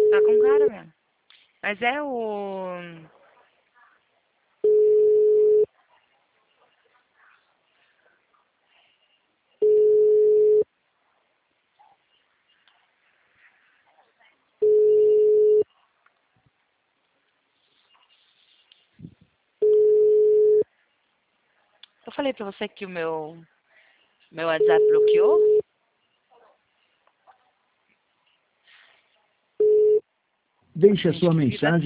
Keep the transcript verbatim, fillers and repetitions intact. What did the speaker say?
Tá com cara mesmo. Mas é o... Eu falei pra você que o meu, meu WhatsApp bloqueou? Deixe a Gente, sua que fila mensagem.